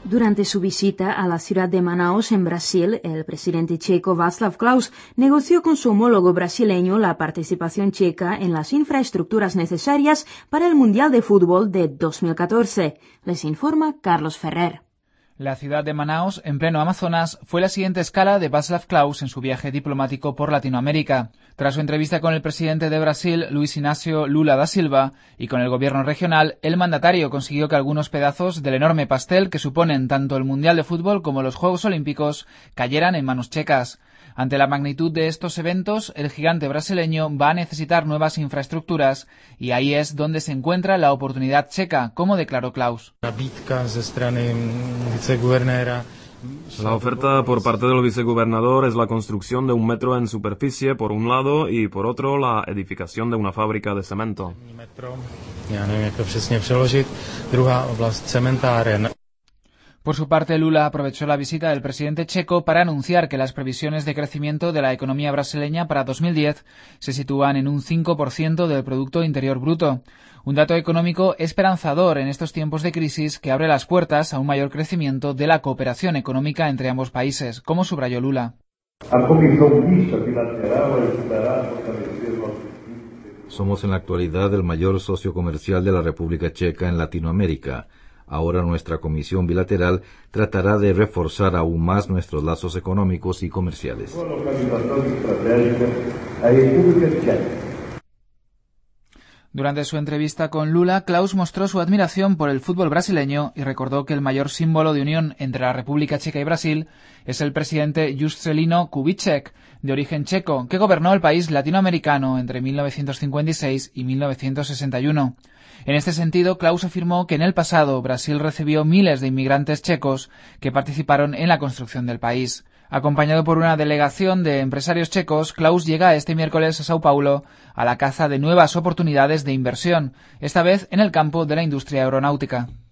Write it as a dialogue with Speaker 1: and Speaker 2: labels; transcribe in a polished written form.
Speaker 1: Durante su visita a la ciudad de Manaus, en Brasil, el presidente checo Václav Klaus negoció con su homólogo brasileño la participación checa en las infraestructuras necesarias para el Mundial de Fútbol de 2014. Les informa Carlos Ferrer.
Speaker 2: La ciudad de Manaus, en pleno Amazonas, fue la siguiente escala de Václav Klaus en su viaje diplomático por Latinoamérica. Tras su entrevista con el presidente de Brasil, Luis Inácio Lula da Silva, y con el gobierno regional, el mandatario consiguió que algunos pedazos del enorme pastel que suponen tanto el Mundial de Fútbol como los Juegos Olímpicos cayeran en manos checas. Ante la magnitud de estos eventos, el gigante brasileño va a necesitar nuevas infraestructuras y ahí es donde se encuentra la oportunidad checa, como declaró Klaus.
Speaker 3: La oferta por parte del vicegobernador es la construcción de 1 metro en superficie por un lado y por otro la edificación de una fábrica de cemento.
Speaker 2: Por su parte, Lula aprovechó la visita del presidente checo para anunciar que las previsiones de crecimiento de la economía brasileña para 2010 se sitúan en un 5% del Producto Interior Bruto. Un dato económico esperanzador en estos tiempos de crisis que abre las puertas a un mayor crecimiento de la cooperación económica entre ambos países, como subrayó Lula.
Speaker 4: Somos en la actualidad el mayor socio comercial de la República Checa en Latinoamérica. Ahora nuestra comisión bilateral tratará de reforzar aún más nuestros lazos económicos y comerciales.
Speaker 2: Durante su entrevista con Lula, Klaus mostró su admiración por el fútbol brasileño y recordó que el mayor símbolo de unión entre la República Checa y Brasil es el presidente Juscelino Kubitschek, de origen checo, que gobernó el país latinoamericano entre 1956 y 1961. En este sentido, Klaus afirmó que en el pasado Brasil recibió miles de inmigrantes checos que participaron en la construcción del país. Acompañado por una delegación de empresarios checos, Klaus llega este miércoles a Sao Paulo a la caza de nuevas oportunidades de inversión, esta vez en el campo de la industria aeronáutica.